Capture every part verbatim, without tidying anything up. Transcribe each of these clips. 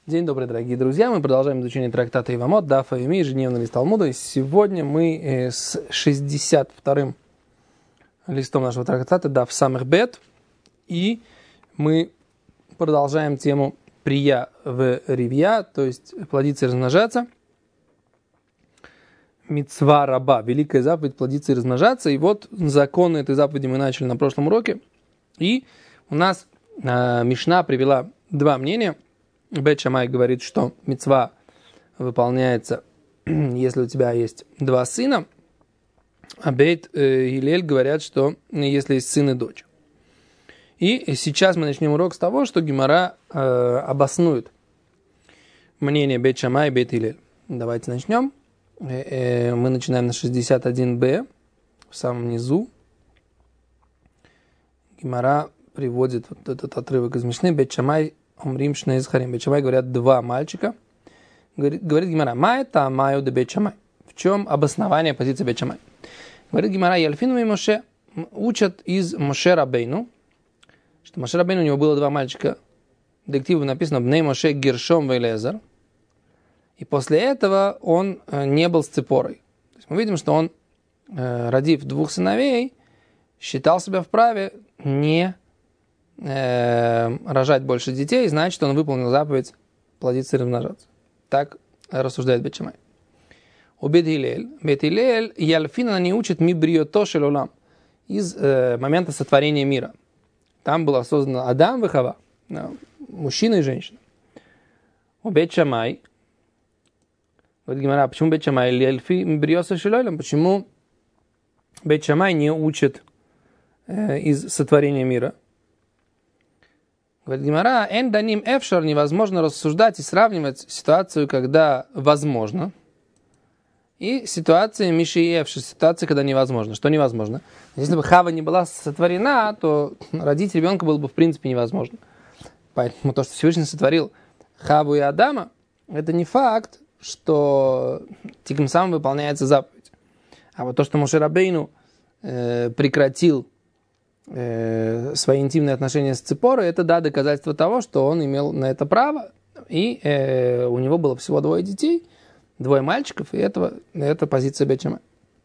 День добрый, дорогие друзья. Мы продолжаем изучение трактата Ивамот, Дафа Йоми, ежедневный лист Талмуда. И сегодня мы с шестьдесят вторым листом нашего трактата Даф Самех Бет. И мы продолжаем тему прия в ривья, то есть плодиться и размножаться. Мицва раба, великая заповедь плодиться и размножаться. И вот законы этой заповеди мы начали на прошлом уроке. И у нас э, Мишна привела два мнения. Бет Шамай говорит, что мицва выполняется, если у тебя есть два сына, а Бет э, и Гилель говорят, что если есть сын и дочь. И сейчас мы начнем урок с того, что Гемара э, обоснует мнение Бет Шамай и Бет Гилель. Давайте начнем. Э, э, мы начинаем на шестьдесят один бэ, в самом низу. Гемара приводит вот этот отрывок из Мишны. Бет Шамай Умрим шней зхарим. Бет Шамай говорят два мальчика. Говорит, говорит Гемара, май та маю де Бет Шамай. В чем обоснование позиции Бет Шамай? Говорит Гемара, Ялфину и Моше учат из Моше Рабейну, что Моше Рабейну у него было два мальчика. В директиве написано Бней Моше Гершом Вейлезер. И после этого он не был с Ципорой. То есть мы видим, что он, родив двух сыновей, считал себя вправе не рожать больше детей, значит, он выполнил заповедь плодиться и размножаться. Так рассуждает Бет Шамай. У Бет Гилель, Бет Гилель, Ялфина не учит ми бриото шель олам из э, момента сотворения мира. Там было создано Адам и Хава, мужчина и женщина. У Бет Шамай, говорит Гемара, почему Бет Шамай Ялфи ми бриото шель олам? Почему Бет Шамай не учит э, из сотворения мира? Говорит Гемара, эн даним эфшар, невозможно рассуждать и сравнивать ситуацию, когда возможно, и ситуация миши и эфшар, ситуация, когда невозможно. Что невозможно? Если бы Хава не была сотворена, то родить ребенка было бы в принципе невозможно. Поэтому то, что Всевышний сотворил Хаву и Адама, это не факт, что тем самым выполняется заповедь. А вот то, что Моше Рабейну э, прекратил свои интимные отношения с Ципорой, это, да, доказательство того, что он имел на это право, и э, у него было всего двое детей, двое мальчиков, и этого, это позиция Бет Шамай.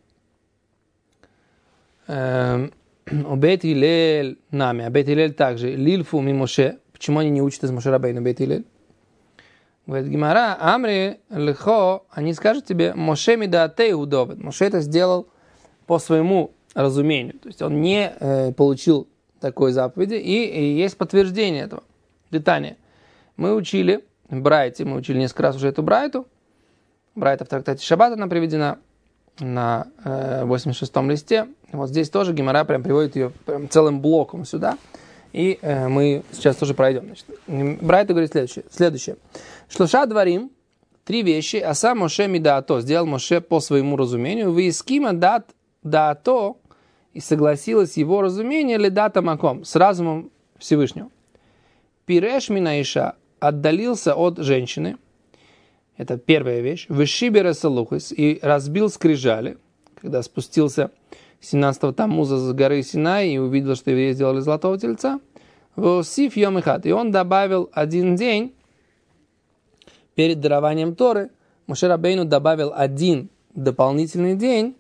У Бет Гилель нами, а Бет Гилель также, Лильфу ми Моше, почему они не учат из Моше Рабейну Бет Гилель? Говорит Гемара, Амри лихо, они скажут тебе, Моше мидаатей удовед. Моше это сделал по своему разумению. То есть он не э, получил такой заповеди, и, и есть подтверждение этого. Детание. Мы учили в Брайте, мы учили несколько раз уже эту Брайту. Брайта в трактате Шаббат, она приведена на э, восемьдесят шестом листе. Вот здесь тоже Гемара прям приводит ее прям целым блоком сюда. И э, мы сейчас тоже пройдем. Значит, Брайта говорит следующее. следующее. Шлоша дворим, три вещи, а сам Моше мидаато, сделал Моше по своему разумению, выискима дат даато, и согласилось его разумение ледата маком, с разумом Всевышнего. Пиреш минаиша, отдалился от женщины, это первая вещь, вышибера салухис, и разбил скрижали, когда спустился семнадцатого Таммуза с горы Синай и увидел, что евреи сделали золотого тельца, восиф йом эхад, и он добавил один день перед дарованием Торы, Моше Рабейну добавил один дополнительный день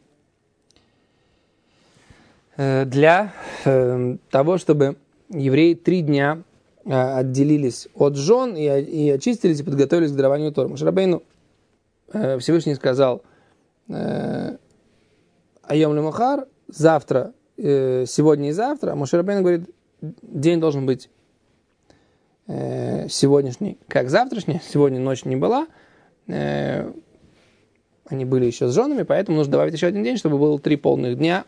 для э, того, чтобы евреи три дня э, отделились от жен и, и очистились и подготовились к дарованию Торы. Моше Рабейну э, Всевышний сказал э, Айом лемохар, завтра, э, сегодня и завтра. А Моше Рабейну говорит, день должен быть э, сегодняшний, как завтрашний. Сегодня ночь не была. Э, они были еще с женами, поэтому нужно добавить еще один день, чтобы было три полных дня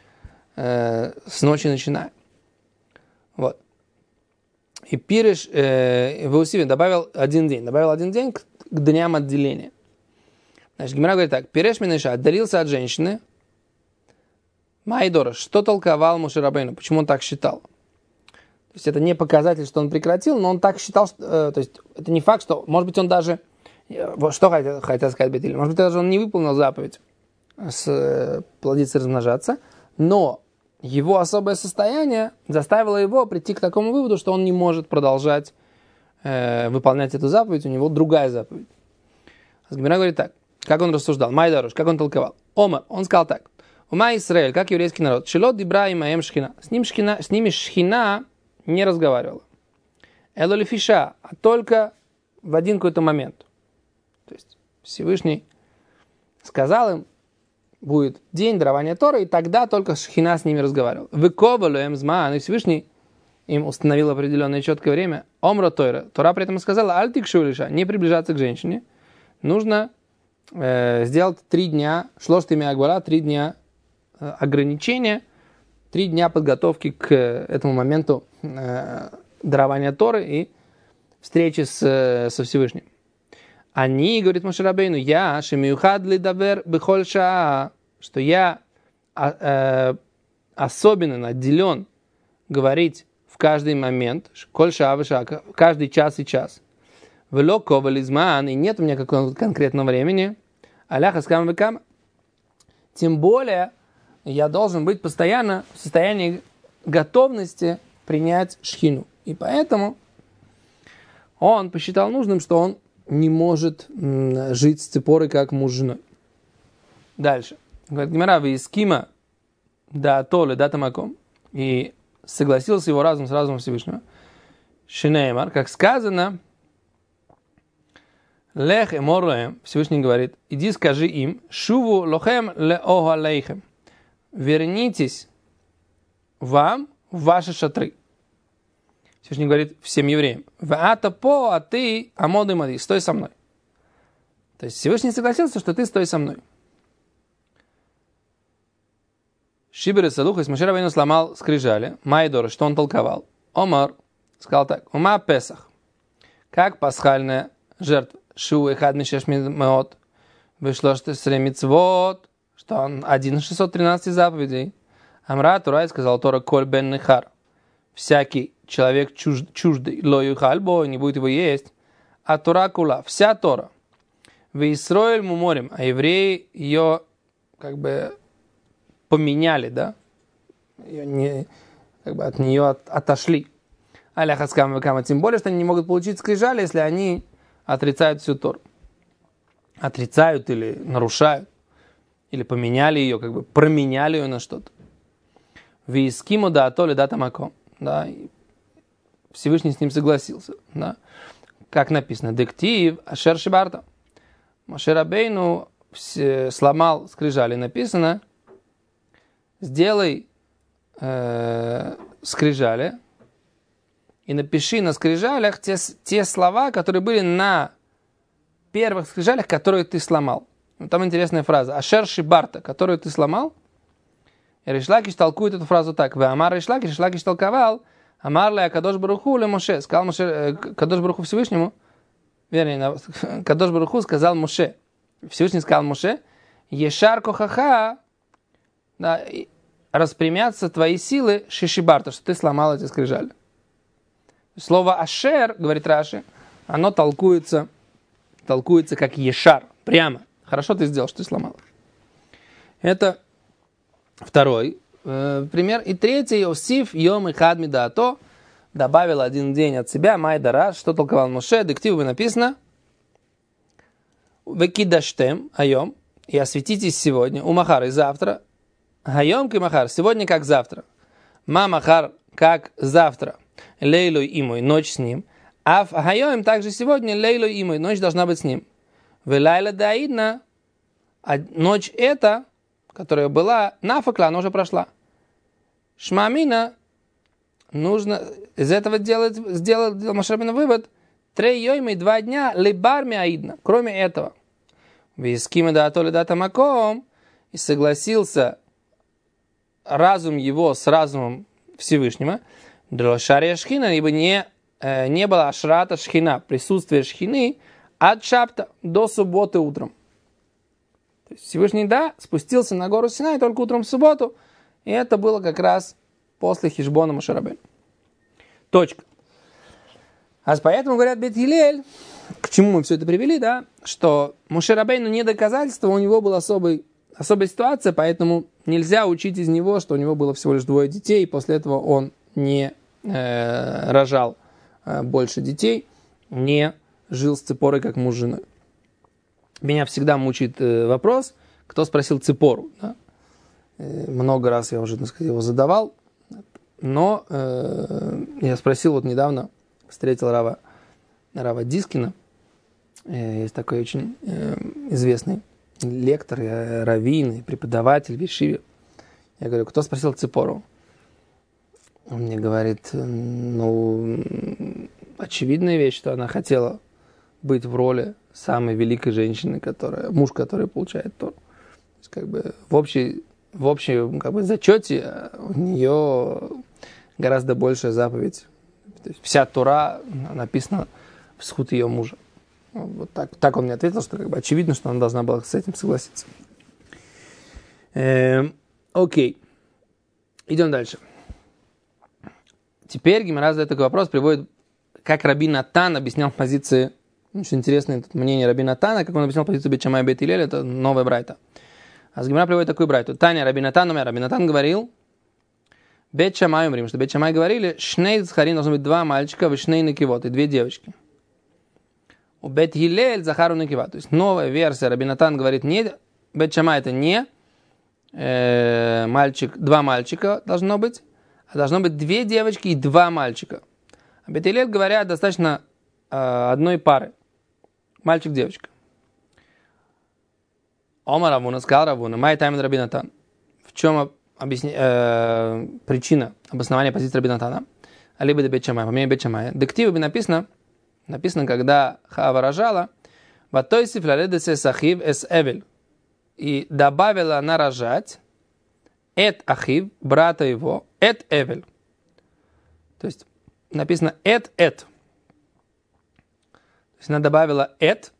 с ночи начиная. Вот. И Пиреш э, в Иосифе добавил один день. Добавил один день к, к дням отделения. Значит, Гемара говорит так. Пиреш минаиша отдалился от женщины. Майдора, что толковал Моше Рабейну? Почему он так считал? То есть это не показатель, что он прекратил, но он так считал, что, э, то есть это не факт, что, может быть, он даже, э, что хотел, хотел сказать Бет Гилель, может быть, даже он не выполнил заповедь с э, плодиться и размножаться, но его особое состояние заставило его прийти к такому выводу, что он не может продолжать э, выполнять эту заповедь, у него другая заповедь. Гемара говорит так, как он рассуждал, Майдаруш, как он толковал. Омар, он сказал так, Ума Исраэль, как еврейский народ, Шилот дибра и маем шхина. С ним шхина, с ними шхина не разговаривала. Элоли фиша, а только в один какой-то момент. То есть Всевышний сказал им, будет день дарования Торы, и тогда только шхина с ними разговаривал. Выковалу эм змаан, и Всевышний им установил определенное четкое время. Омра Тора. Тора при этом сказала, альтик шулиша, не приближаться к женщине. Нужно э, сделать три дня, шлоштими агвара, три дня э, ограничения, три дня подготовки к э, этому моменту э, дарования Торы и встречи с, э, со Всевышним. Они, говорит Моше Рабейну, я, шемиухад ли дабер бехоль шаа, что я э, особенно отделен говорить в каждый момент, коль шаа вешаа, каждый час и час. Вело ковализман, и нет у меня какого-то конкретного времени. Аляха скам векам. Тем более, я должен быть постоянно в состоянии готовности принять шхину. И поэтому он посчитал нужным, что он не может м, жить с ципорой, как муж с женой. Дальше. Говорит Гемара, вы из кима да толе да тамаком. И согласился его разум с разумом Всевышнего. Шинеймар, как сказано, лех эмор лэм, Всевышний говорит, иди скажи им, шуву лохем ле ого лейхем. Вернитесь вам в ваши шатры. Всевышний говорит всем евреям, ваата по, а ты амоды мади, стой со мной. То есть Всевышний согласился, что ты стой со мной. Шибер и Салух, Моше Рабейну сломал скрижали, Майдор, что он толковал. Омар сказал так, ума Песах, как пасхальная жертва, шу и хад мишеш меот, вышло что сремицвот, что он один из шестисот тринадцати заповедей. Амра Турай сказал Тора коль бен нехар, всякий человек чуж, чуждый, ло юхаль бо, не будет его есть, а Тора кула, вся Тора. В Исроэль муморим, а евреи ее как бы поменяли, да, ее не, как бы от нее от, отошли. Аляха скам векама, тем более, что они не могут получить скрижали, если они отрицают всю Тору. Отрицают или нарушают, или поменяли ее, как бы променяли ее на что-то. Вискиму да атоли да тамако, да, Всевышний с ним согласился, да, как написано, дектив ашер шибарта. Моше Рабейну сломал скрижали, написано, сделай э, скрижали и напиши на скрижалях те, те слова, которые были на первых скрижалях, которые ты сломал. Там интересная фраза. Ашер шибарта, которую ты сломал. И Рейш Лакиш толкует эту фразу так. Вы Амар Рейш Лакиш, Рейш Лакиш толковал. Амар ле Кадош Баруху ле Моше. Сказал Моше, Кадош Баруху Всевышнему. Вернее, Кадош Баруху сказал Моше. Всевышний сказал Моше. Ешар кохаха. Да, распрямятся твои силы шишибарта, что ты сломал эти скрижали. Слово ашер, говорит Раши, оно толкуется, толкуется как ешар, прямо. Хорошо ты сделал, что ты сломал. Это второй э, пример. И третий, Осиф йом и хад мидаато, добавил один день от себя, майдара, что толковал Моше, дективу написано, векидаштем, айом, и осветитесь сегодня, у махар и завтра, Хайом ки махар, сегодня как завтра. Ма махар, как завтра. Лейлой и мой, ночь с ним. А в хайом также сегодня лейлой и мой, ночь должна быть с ним. Велайла даидна, а ночь эта, которая была, нафакла, она уже прошла. Шмамина, нужно из этого делать, сделать Моше Рабейну вывод, трей йоймы, два дня, либар миаидна, кроме этого. Вискима да атоли да тамаком, и согласился разум его с разумом Всевышнего, дрошария шхина, ибо не, э, не было ашрата шхина, присутствие шхины от шапта до субботы утром. То есть Всевышний, да, спустился на гору Синай только утром в субботу, и это было как раз после хишбона Моше Рабейну. Точка. А поэтому говорят Бет Гилель, к чему мы все это привели, да, что Моше Рабейну не доказательство, у него был особый Особая ситуация, поэтому нельзя учить из него, что у него было всего лишь двое детей, и после этого он не э, рожал э, больше детей. не жил с Ципорой как муж с женой. Меня всегда мучает э, вопрос, кто спросил Ципору. Да? Э, много раз я уже, так сказать, его задавал, но э, я спросил вот недавно, встретил Рава, Рава Дискина, э, есть такой очень э, известный лектор, э, раввин, преподаватель в Ешиве. Я говорю, кто спросил Ципору? Он мне говорит, ну, очевидная вещь, что она хотела быть в роли самой великой женщины, которая, муж, который получает Тору. То есть, как бы, в общей, в общем как бы, зачете у нее гораздо большая заповедь. То есть, вся Тора написана в схуд ее мужа. Вот так, так он мне ответил, что как бы, очевидно, что она должна была с этим согласиться. Эм, окей. Идем дальше. Теперь Гемара задает такой вопрос, приводит, как Раби Натан объяснял позиции, очень интересное мнение Раби Натана, как он объяснял позицию Бейт Шамай и Бейт Илель, это новая брайта. А с Гемара приводит такую брайту. Таня Раби Натан, умер. Раби Натан говорил, Бейт Шамай умрим, что Бейт Шамай говорили, шней цхарин должно быть два мальчика, вы шней накивот, и две девочки. У Бейт Илель захару накивот. То есть новая версия Раби Натан говорит, не, Бейт Шамай это не э, мальчик, два мальчика должно быть, а должно быть две девочки и два мальчика. А Бейт Илель говорят, достаточно э, одной пары. Мальчик-девочка. Омар Равуна, сказал Равуна, май таймен Раби Натан. В чем объясни, э, причина обоснования позиции Раби Натана? Алиба де Бейт Шамай, по мнению Бейт Шамая. Дективы написано, написано, когда Хава рожала, ватойсиф лаледесе сахив эс эвель. И добавила она рожать эт ахив, брата его, эт эвель. То есть написано эт эт. То есть она добавила эт,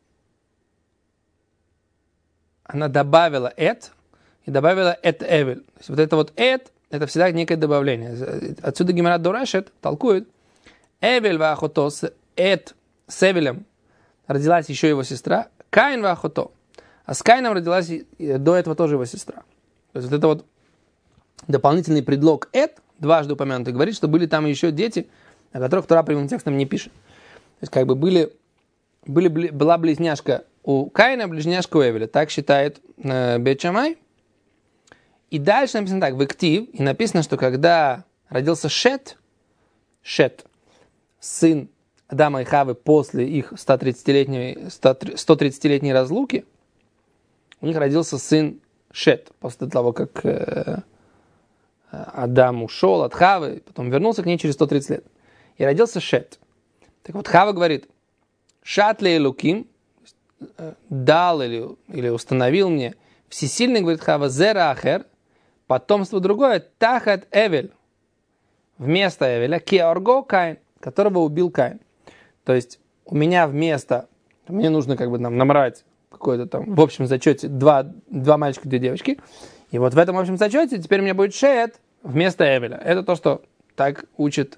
она добавила эт и добавила эт эвель. То есть вот это вот эт, это всегда некое добавление. Отсюда Гемара Дорешет толкует эвель ваахото с эт с эвелем родилась еще его сестра, Каин ваахото. А с Каином родилась до этого тоже его сестра. То есть вот это вот дополнительный предлог эт, дважды упомянутый, говорит, что были там еще дети, о которых Тора прямым текстом не пишет. То есть как бы были, были, была близняшка у Каина, близняшка у Эвеля. Так считает э, Бейт Шамай. И дальше написано так, в Иктив, и написано, что когда родился Шет, Шет, сын Адама и Хавы после их сто тридцатилетней, сто тридцатилетней разлуки, у них родился сын Шет, после того, как э, Адам ушел от Хавы, потом вернулся к ней через сто тридцать лет. И родился Шет. Так вот, Хава говорит, Шат ле Элуким, дал или, или установил мне, всесильный, говорит Хава, зера ахер, потомство другое, тахат Эвель, вместо Эвеля, кеорго Каин, которого убил Каин. То есть у меня вместо, мне нужно как бы там набрать какой-то там, в общем зачете, два, два мальчика, две девочки, и вот в этом общем зачете теперь у меня будет Шет вместо Эвеля. Это то, что так учит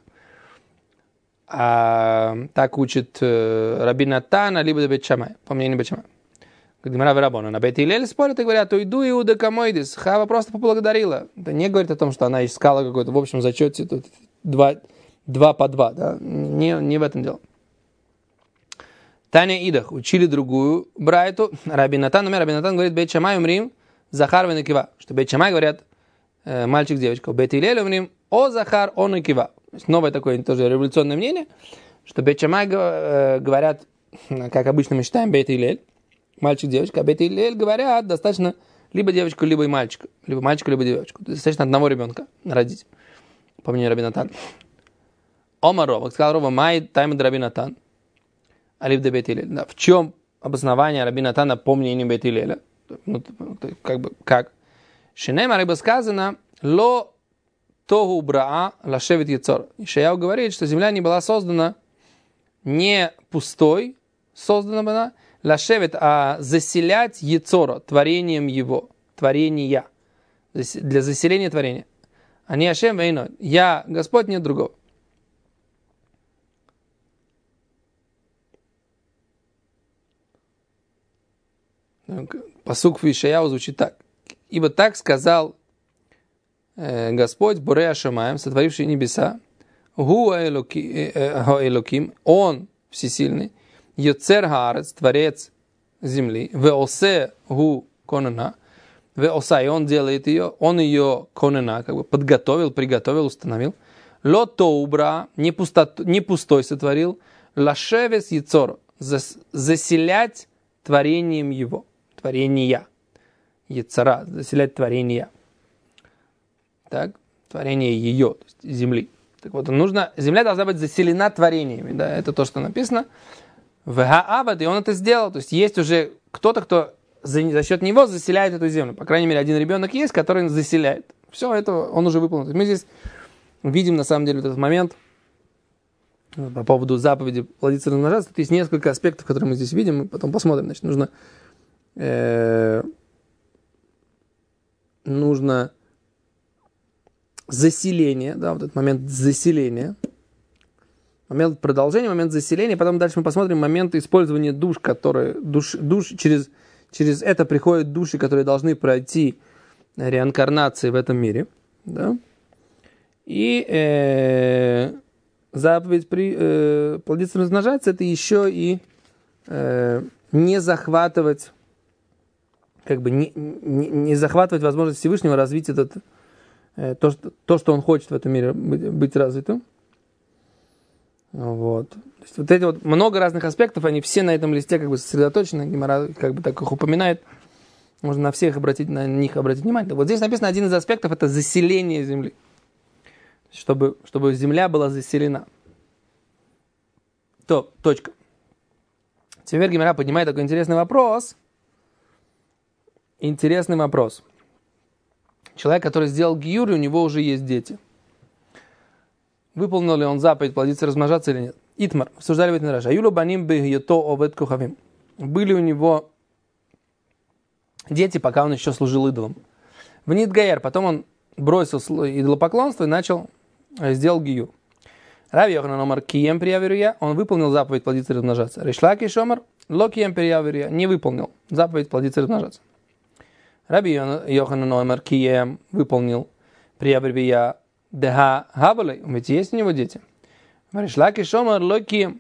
а, так учит э, Раби Натан, либо Бейт Шамай, по мнению Бейт Шамай. Гемара Верабона. На Бейт Илель спорят и говорят, уйду Иуда Камойдис. Хава просто поблагодарила. Это не говорит о том, что она искала какой-то в общем зачете тут два, два по два. Да? Не, не в этом дело. Таня Идах учили другую брайту. Раби Натан, номер Раби Натан говорит, Бейт Шамай умрим, Захар вен Акива. Что Бейт Шамай говорят, э, мальчик, девочка. Бейт Илель умрим, о Захар, он Акива. Новое такое тоже революционное мнение, что Бейт Шамай э, говорят, как обычно мы считаем Бейт Илель, мальчик, девочка, а Бейт Илель говорят, достаточно либо девочку, либо и мальчика, либо мальчика, либо девочку. Достаточно одного ребенка родить, по мнению Раби Натан. Омар Рова, сказал Рова, май тайм Раби Натан, алиф де Бейт Илель. Да, в чем обоснование Раби Натана по мнению Бейт Илеля? Ну, как бы, как? Шинема рыба сказано, ло тогу браа лашевит яцор. Ишаяу говорит, что земля не была создана не пустой, создана была лашевит, а заселять яцора, творением его, творения, для заселения творения. А не Ашем вейно. Я, Господь, нет другого. Пасук в Ишаяу звучит так. Ибо так сказал э, Господь, Борея Шамаем, сотворивший небеса, Гу Элоким, Он всесильный, Йоцер Хаарец, творец земли, Веосе Гу Конена, Веоса, и он делает ее, он ее Конена, как бы подготовил, приготовил, установил. Ло Тоубра, не, пустот, не пустой сотворил, Лашевес Яцор, заселять творением его, творения. Яцара, заселять творения. Так, творение ее, то есть земли. Так вот, нужно, земля должна быть заселена творениями, да, это то, что написано. В Гаавад, и он это сделал, то есть есть уже кто-то, кто за, за счет него заселяет эту землю. По крайней мере, один ребенок есть, который заселяет. Все это он уже выполнил. Мы здесь видим, на самом деле, этот момент по поводу заповеди плодиться и размножаться. Тут есть несколько аспектов, которые мы здесь видим, мы потом посмотрим. Значит, нужно э, нужно заселение, да, вот этот момент заселения, момент продолжения, момент заселения, потом дальше мы посмотрим момент использования душ, которые, душ, душ через, через это приходят души, которые должны пройти реинкарнации в этом мире, да, и э, заповедь при, э, плодиться и размножаться, это еще и э, не захватывать, как бы не, не, не захватывать возможность Всевышнего развить этот То что, то, что он хочет в этом мире быть, быть развитым. Вот. То есть вот эти вот много разных аспектов, они все на этом листе как бы сосредоточены, Гемара как бы так их упоминает. Можно на всех обратить, на них обратить внимание. Вот здесь написано один из аспектов, это заселение земли. Чтобы, чтобы земля была заселена. То, точка. Теперь Гемара поднимает такой интересный вопрос. Интересный вопрос. Человек, который сделал гиюр, и у него уже есть дети. Выполнил ли он заповедь плодиться и размножаться или нет? Итмар. Обсуждали в этом раже. Аюлу баним бегьето овет кухавим. Были у него дети, пока он еще служил идолом. В Нидгаер. Потом он бросил идолопоклонство и начал, сделал гиюр. Раби Йоханан омар кием приявируя. Он выполнил заповедь плодиться и размножаться. Ришлаки шомар ло кием приявируя. Не выполнил заповедь плодиться и размножаться. Раби Йоханан омар кием выполнил приявируя. Деха гавалей. Ведь есть у него дети. Ришлаки шомар ло кием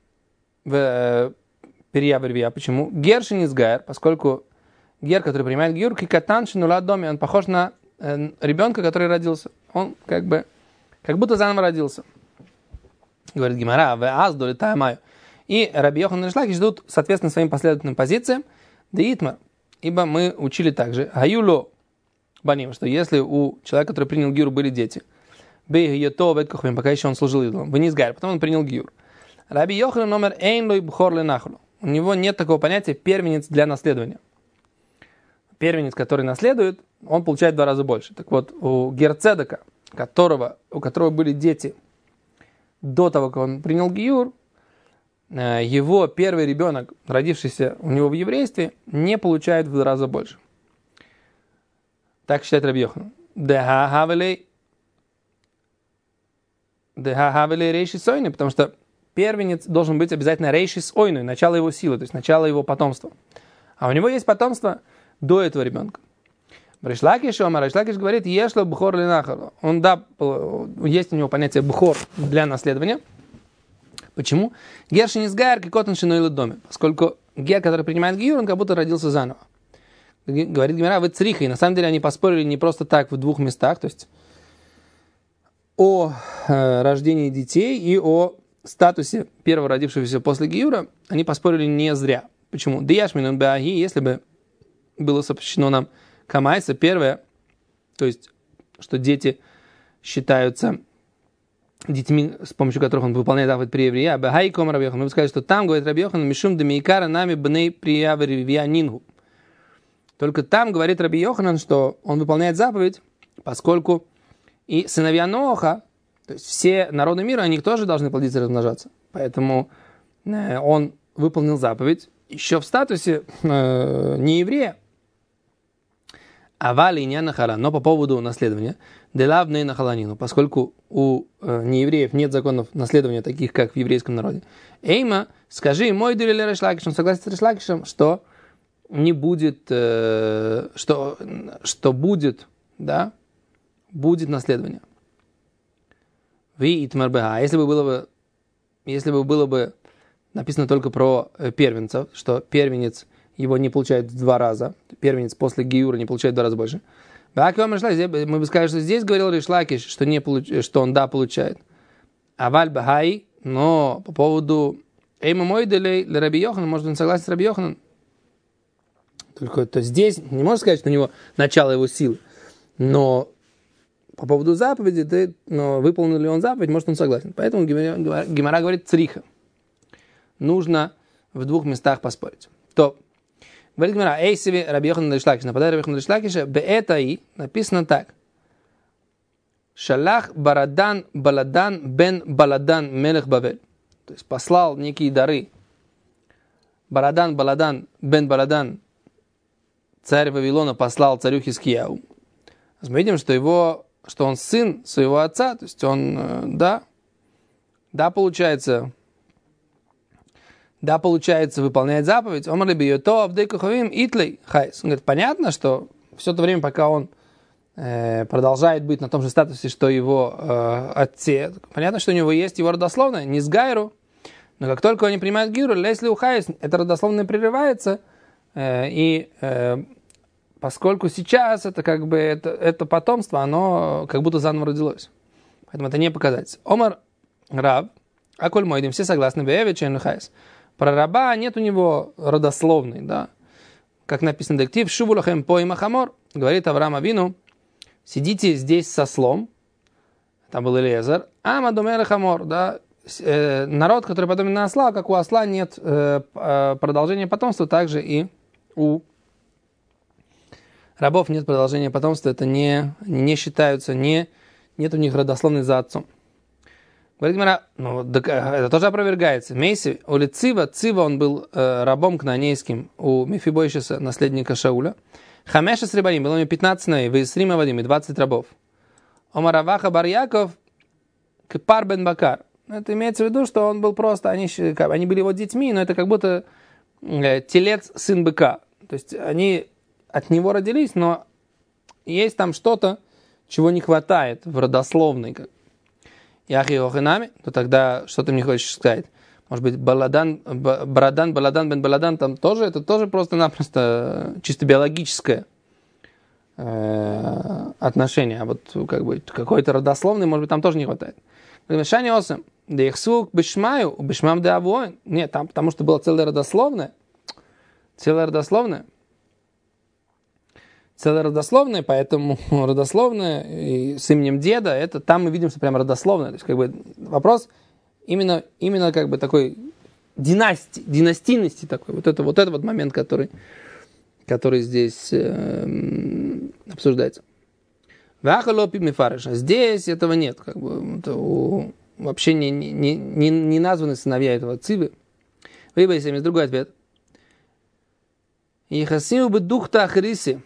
приявируя. Почему? Гершин из гайр, поскольку гер, который принимает гиюр, кикатан шинула доме, он похож на э, ребенка, который родился. Он как бы, как будто заново родился. Говорит Гемара, в аз долетая маю. И Раби Йохан и Ришлаки ждут, соответственно, своим последовательным позициям. Деитмар, ибо мы учили также, аюло баним, что если у человека, который принял гиюр, были дети, бей йото веткохвим, пока еще он служил идолом, вниз гайр, потом он принял гиюр. Раби Йохан номер эйн лой бхор ленахлу. У него нет такого понятия первенец для наследования. Первенец, который наследует, он получает в два раза больше. Так вот, у Герцедека, которого, у которого были дети до того, как он принял гиюр, его первый ребенок, родившийся у него в еврействе, не получает в два раза больше. Так считает Раби Йохан. Деха хавелей рейшис ойны, потому что первенец должен быть обязательно рейшис ойны, начало его силы, то есть начало его потомства. А у него есть потомство до этого ребенка. Ришлакиш омар, Ришлакиш говорит, ешло бхор ленахар. Он, да, есть у него понятие бхор для наследования. Почему? Гершин из гайр, кикотан шинуил доме. Поскольку гер, который принимает гиюр, он как будто родился заново. Говорит Гемара, вы цриха. И на самом деле они поспорили не просто так в двух местах, то есть о э, рождении детей и о статусе первого родившегося после гиюра. Они поспорили не зря. Почему? Дияшмин бааги, если бы было сообщено нам камайса, первое, то есть, что дети считаются детьми, с помощью которых он выполняет заповедь при еврея, бахайком Раби Йохан. Мы бы сказали, что там, говорит Раби Йохан, мишум демейкара нами бней прияврия нингу. Только там говорит Раби Йоханан, что он выполняет заповедь, поскольку и сыновья Ноаха, то есть все народы мира, они тоже должны плодиться и размножаться. Поэтому э, он выполнил заповедь еще в статусе э, нееврея. Авали не нахара, но по поводу наследования, делавные нахаланину, поскольку у э, неевреев нет законов наследования, таких как в еврейском народе. Эйма, скажи, мой дурили Ришлакишем, согласен с Ришлакишем, что не будет, э, что, что будет, да, будет наследование. Ви итмарбеха, если бы было бы, если бы было бы написано только про первенцев, что первенец его не получает в два раза. Первенец после гиура не получает в два раза больше. Мы бы сказали, что здесь говорил Риш Лакиш, что, не получ... что он да получает. А валь бахай, но по поводу Эйма Мойделей для Раби Йоханан, может он согласен с Раби Йоханан? Только то здесь не можно сказать, что у него начало его силы. Но по поводу заповеди, ты, но выполнил ли он заповедь, может он согласен. Поэтому Гемара говорит цриха. Нужно в двух местах поспорить. То говорит Гемара, эй себе Раби Йоханан Риш Лакиш, нападай Раби Йоханан Риш Лакиша, беэтаи, написано так. Шалах Барадан Баладан бен Баладан мелех Бавель. То есть послал некие дары. Барадан Баладан бен Баладан, царь Вавилона, послал царю Хискияу. Мы видим, что его, что он сын своего отца, то есть он, да, да, получается, да, получается, выполняет заповедь. Он говорит, понятно, что все то время, пока он э, продолжает быть на том же статусе, что его э, отец, понятно, что у него есть его родословная, не с Гайру, но как только они принимают Гиру, если у Хайс, это родословное прерывается, э, и э, поскольку сейчас это как бы это, это потомство, оно как будто заново родилось. Поэтому это не показатель. Омар Раб, Аколь Мойдим, все согласны, Беевичен Хайс. Про раба нет у него родословной, да. Как написано в дектив, Шубулахем поима хамор, говорит Авраам Авину, сидите здесь с ослом, там был Элиезер, ама думера хамор, да, э, народ, который подобен на осла, как у осла нет э, продолжения потомства, также и у рабов нет продолжения потомства, это не, не считаются, не, нет у них родословной за отцом. Говорит Гемара, ну, это тоже опровергается. Мейси, у Цива, Цива, он был э, рабом кнаанейским у Мефибойшеса, наследника Шауля. Хамеша с рибаним, было у него пятнадцать сыновей, Ваисрима Вадим, и двадцать рабов. Омараваха Бар Яков, Кпар бен Бакар. Это имеется в виду, что он был просто, они, они были его детьми, но это как будто э, телец, сын быка. То есть они от него родились, но есть там что-то, чего не хватает в родословной. Яхи Охинами, то тогда что ты мне хочешь сказать? Может быть, Баладан, Брадан, Баладан, Бен Баладан, там тоже, это тоже просто-напросто чисто биологическое э, отношение. А вот как бы какой-то родословный, может быть, там тоже не хватает. Шани Осам, да их сук бешмаю, бешмам да авоин. Нет, там потому что было целое родословное. Целое родословное. Целое родословное, поэтому родословное и с именем деда, это там мы видим, что прям родословное. То есть, как бы, вопрос именно, именно как бы такой династии, династийности такой. Вот это вот, это вот момент, который, который здесь э, обсуждается. Здесь этого нет. Как бы, это у, вообще не, не, не, не названы сыновья этого Цивы. Выбейся, есть другой ответ. Ихасиму бы дух-то ахриси.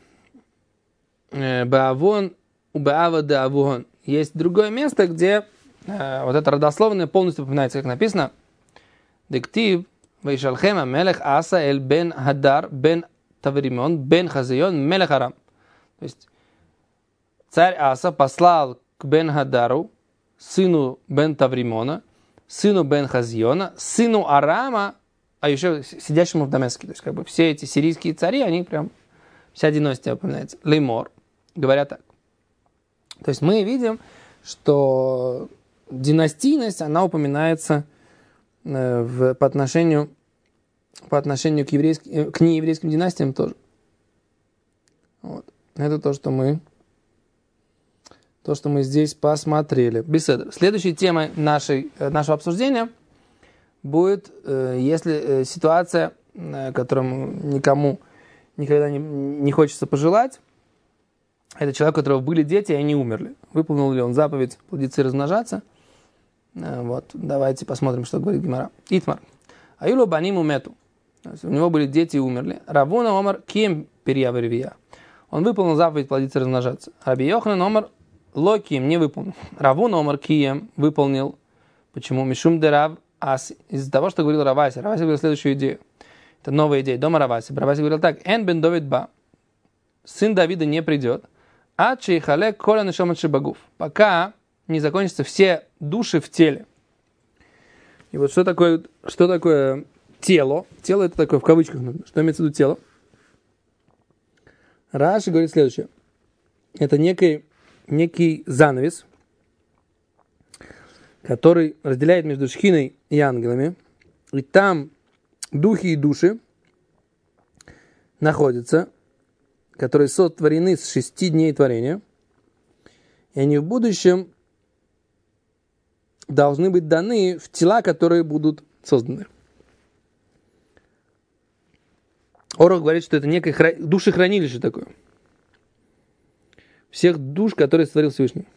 Баавон у Баава да Авуон. Есть другое место, где э, вот это родословное полностью упоминается, как написано. Дектив Вайшалхема Мелех Аса эль бен Хадар бен Тавримон бен Хазион Мелех Арам. То есть царь Аса послал к бен Хадару, сыну бен Тавримона, сыну бен Хазиона, сыну Арама, а еще сидящему в Дамаске. То есть как бы все эти сирийские цари, они прям вся династия упоминается. Леймор. Говорят так. То есть мы видим, что династийность, она упоминается э, в, по отношению, по отношению к, еврейским, к нееврейским династиям тоже. Вот. Это то, что мы, то, что мы здесь посмотрели. Беседа. Следующей темой нашей, нашего обсуждения будет, э, если э, ситуация, э, которую никому никогда не, не хочется пожелать, это человек, у которого были дети, и они умерли. Выполнил ли он заповедь плодиться и размножаться? Вот, давайте посмотрим, что говорит Гемара. Итмар. Аюлу баниму мету. У него были дети и умерли. Равуна омар кием перьяваревия. Он выполнил заповедь плодиться и размножаться. Раби Йоханан омар ло кием не выполнил. Равуна омар кием выполнил. Почему? Мишум де рав аси. Из-за того, что говорил Раваси. Раваси говорил следующую идею. Это новая идея. Дома Раваси. Раваси говорил так. Эн бен Довид ба. Сын Давида не придет. А чейхале коля нашел багуф. Пока не закончатся все души в теле. И вот что такое, что такое тело? Тело это такое в кавычках. Что имеется в виду тело? Раши говорит следующее. Это некий, некий занавес, который разделяет между шхиной и ангелами. И там духи и души находятся, которые сотворены с шести дней творения. И они в будущем должны быть даны в тела, которые будут созданы. Орох говорит, что это некое хра... душехранилище такое. Всех душ, которые сотворил Всевышний.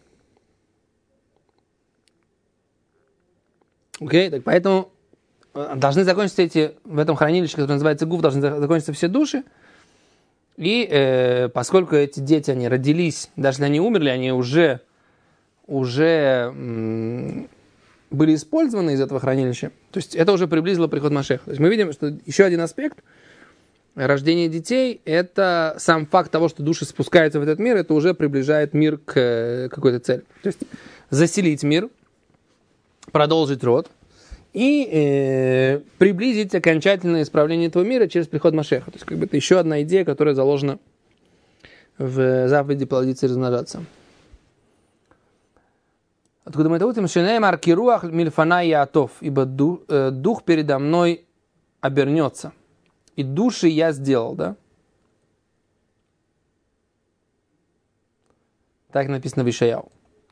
Окей, okay, так поэтому должны закончиться эти, в этом хранилище, которое называется Гуф, должны закончиться все души. И э, поскольку эти дети, они родились, даже если они умерли, они уже, уже м- были использованы из этого хранилища. То есть это уже приблизило приход Машеха. То есть мы видим, что еще один аспект рождения детей, это сам факт того, что души спускаются в этот мир, это уже приближает мир к какой-то цели. То есть заселить мир, продолжить род и э, приблизить окончательное исправление этого мира через приход Машеха. То есть как бы это еще одна идея, которая заложена в заповеди плодиться и размножаться. Откуда мы это учим? Шенеймар кируах мильфана яатов, ибо дух, э, дух передо мной обернется. И души я сделал, да? Так написано в Ишаяу.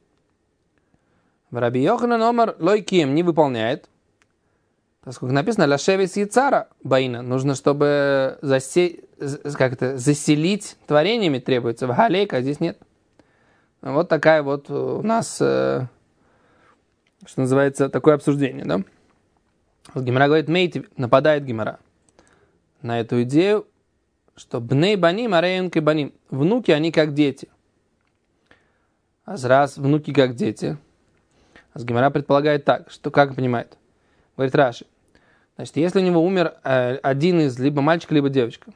Раби Йоханан омар лой кием не выполняет. Поскольку написано «Ляшевис яцара баина». Нужно, чтобы засе... как это, заселить творениями требуется. В галейка, а здесь нет. Вот такая вот у нас, э, что называется, такое обсуждение, да? Вот Гемара говорит, мейти, нападает Гемара на эту идею, что бней баним, ареюнки баним. Внуки, они как дети. А раз внуки как дети. А Гемара предполагает так, что как понимает? Говорит Раши. Значит, если у него умер э, один из либо мальчика, либо девочка,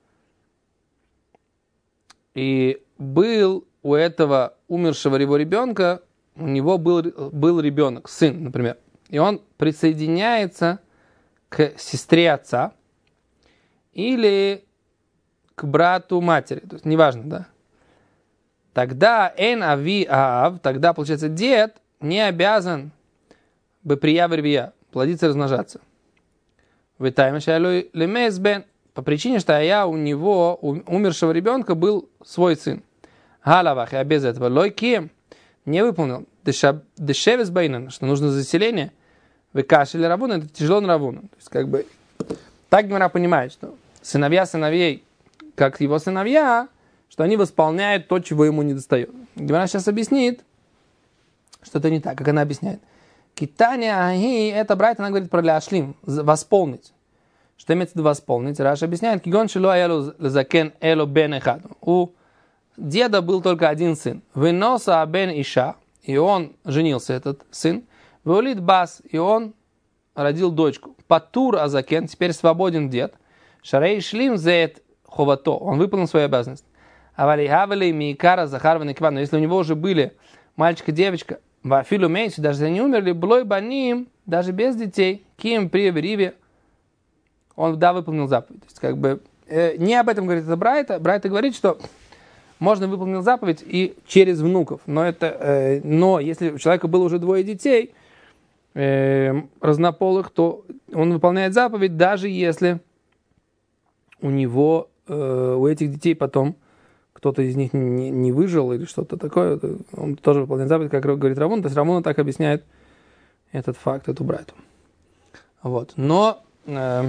и был у этого умершего его ребенка, у него был, был ребенок, сын, например, и он присоединяется к сестре отца или к брату матери, то есть неважно, да. Тогда эн ави аав, тогда, получается, дед не обязан бы прия врвия, плодиться и размножаться. По причине, что я у него, у умершего ребенка, был свой сын. Галавах, я без этого лойки не выполнил. Дешевес байнан, что нужно заселение. Вы кашели равуна, это тяжело на равуна. То есть, как бы, так Гемара понимает, что сыновья сыновей, как его сыновья, что они восполняют то, чего ему не достает. Гемара сейчас объяснит, что это не так, как она объясняет. Китания ахи, это брать, она говорит про ляшлим, восполнить. Что имеется в виду восполнить? Раша объясняет, кигон шило аялу закен эло бен эхад. У деда был только один сын. Выноса бен иша, и он женился, этот сын. Веолит бас, и он родил дочку. Патур азакен, теперь свободен дед. Шарей шлим зеет ховато, он выполнил свою обязанность. Авали хавали микара захарван и кван. Но если у него уже были мальчик и девочка, вафилу меньше, даже если они умерли, блой баним, даже без детей, ким при риве, он, да, выполнил заповедь. То есть, как бы, э, не об этом говорит это Брайта. Брайта говорит, что можно выполнить заповедь и через внуков. Но, это, э, но если у человека было уже двое детей, э, разнополых, то он выполняет заповедь, даже если у него, э, у этих детей потом кто-то из них не, не выжил или что-то такое, он тоже выполняет заповедь, как говорит Равун. То есть Равун так объясняет этот факт, эту Брайту. Вот. Но э,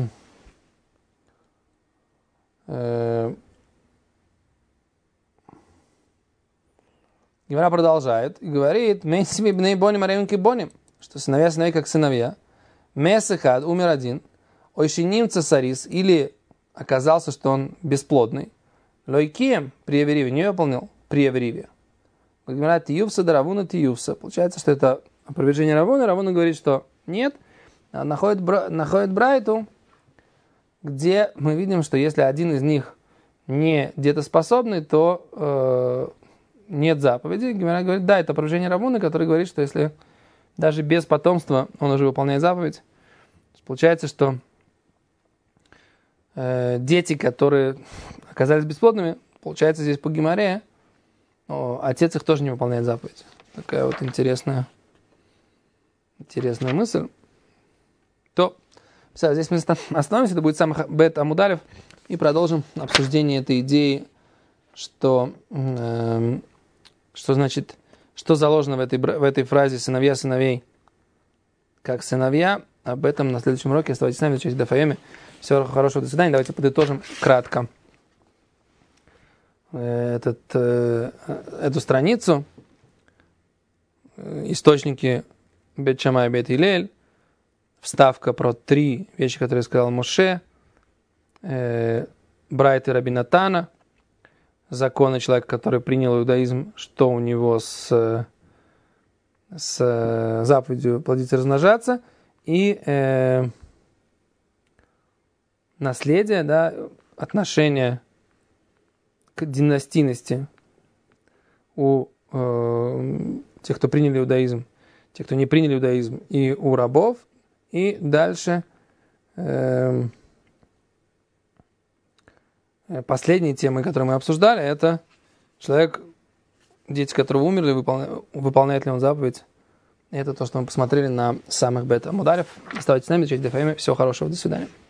э, Гемара продолжает и говорит, что сыновья сыновей как сыновья. Месехад умер один, ойшиним цесарис, или оказался, что он бесплодный. Лойкием при Эвериве не выполнил при Эвериве. Гемара тиювса да Равуна тиювса. Получается, что это опровержение Равуна. Равуна говорит, что нет. Находит, находит Брайту, где мы видим, что если один из них не детоспособный, то э, нет заповеди. Гемара говорит, да, это опровержение Равуна, который говорит, что если даже без потомства он уже выполняет заповедь, Получается, что э, дети, которые оказались бесплодными, получается, здесь по Гемаре, но отец их тоже не выполняет заповедь. Такая вот интересная, интересная мысль. То, все, здесь мы остановимся, это будет самых бет Амудалев, и продолжим обсуждение этой идеи, что, э, что значит, что заложено в этой, в этой фразе «сыновья сыновей» как сыновья. Об этом на следующем уроке. Оставайтесь с нами, через ДФМ. Всего хорошего, до свидания. Давайте подытожим кратко этот, э, эту страницу. Источники Бет Шамай, Бет Илель. Вставка про три вещи, которые сказал Моше. Э, Брайт и Раби Натана. Законы человека, который принял иудаизм, что у него с, с заповедью плодиться и размножаться. И э, наследие, да, отношение к династийности у э, тех, кто приняли иудаизм, тех, кто не приняли иудаизм, и у рабов. И дальше э, последней темой, которую мы обсуждали, это человек, дети которого умерли, выполня, выполняет ли он заповедь. И это то, что мы посмотрели на самых бет Амударев. Оставайтесь с нами, через ДФМ. Всего хорошего, до свидания.